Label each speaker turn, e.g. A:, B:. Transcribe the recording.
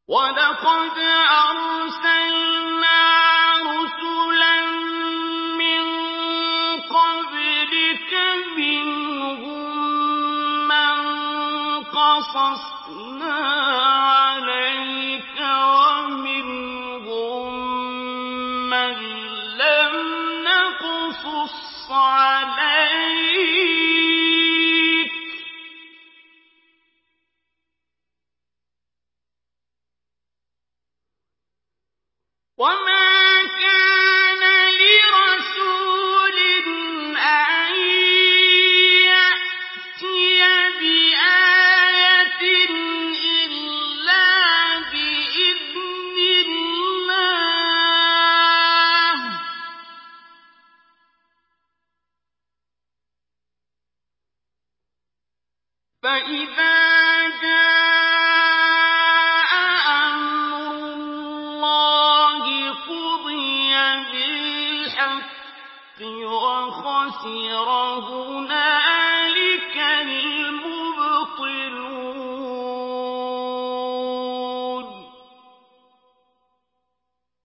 A: وَلَقَدْ أَرْسَلْنَا رُسُلًا مِّن قَبْلِكَ مِنْهُم مَّن قَصَصْنَا عَلَيْكَ وَمِنْهُم مَّن لَّمْ نَقْصُصْ عَلَيْكَ ۗ وَمَا كَانَ لِرَسُولٍ أَن يَأْتِيَ بِآيَةٍ إِلَّا بِإِذْنِ اللَّهِ ۚ فَإِذَا جَاءَ أَمْرُ اللَّهِ قُضِيَ بِالْحَقِّ وَخَسِرَ هُنَالِكَ الْمُبْطِلُونَ.